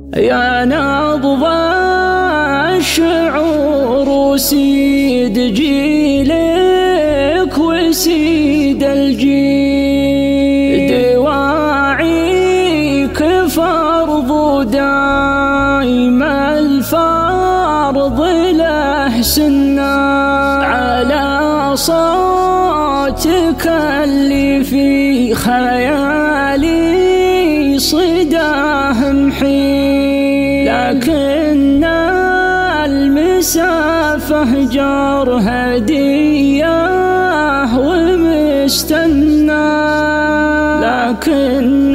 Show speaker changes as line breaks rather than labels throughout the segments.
يا نبض الشعور وسيد جيلك وسيد الجيل، دواعيك فرض دايم الفرض له سنة، على صوتك اللي في خيالي صداه محيل، لكن المسافة جار هدية ومستنى، لكن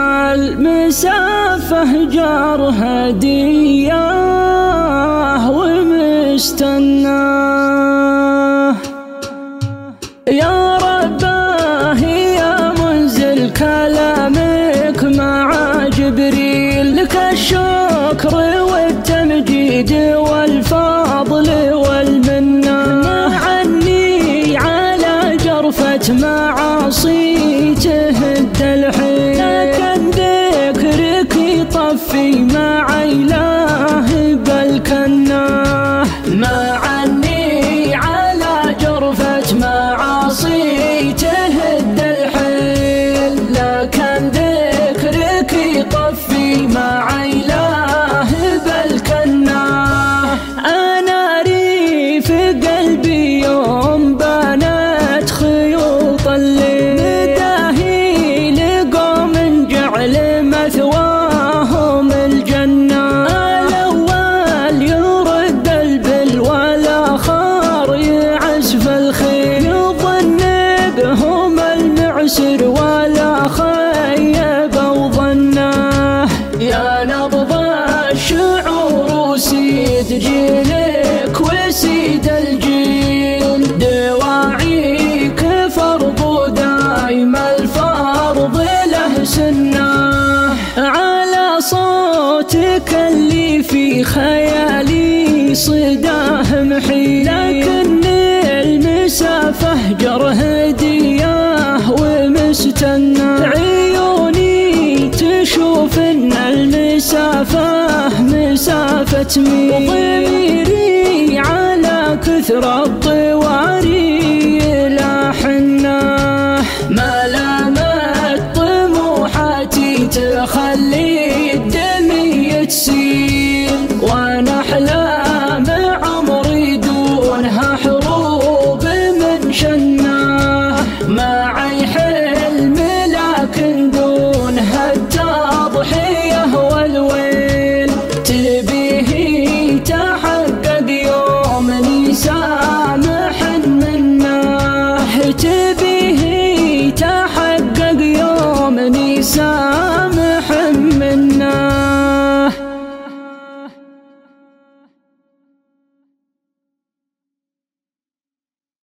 المسافة جار هدية ومستنى. يا رباه يا منزل كلامك مع جبريل، لك الشكر والتمجيد والفضل والمنة، عني على جرفة معاصي تهد الحيل، لكن ذكرك يطفي مع إله بالكنة، ما عني على جرفة معاصي تهد الحيل، لكن ذكرك يطفي مع إله بالكنة. أنا ريف قلبي يوم بانت خيوط الليل، مداهي لقوم جعل مثواهم الجنة، الأول يرد البل والآخر يعزف الخيل، يظن بهم المعسر ولا خيب وظنه. يا نبض الشعور وسيد جيلك وسيد الجيل، دواعيك فرض دايم الفرض له سنة، على صوتك اللي في خيالي صداه محيل، لكن المسافة جر هدية ومستنى، عيوني تشوف ان المسافة مسافة ميل، وضميري على كثر الطواري لا حنة، ما لامت طموحاتي تخلي الدم يتسيل، وانا احلام عمري دونها حروب من شنه، معي حلم لكن دونها التضحية والويل، تبيه تحقق يوم نساء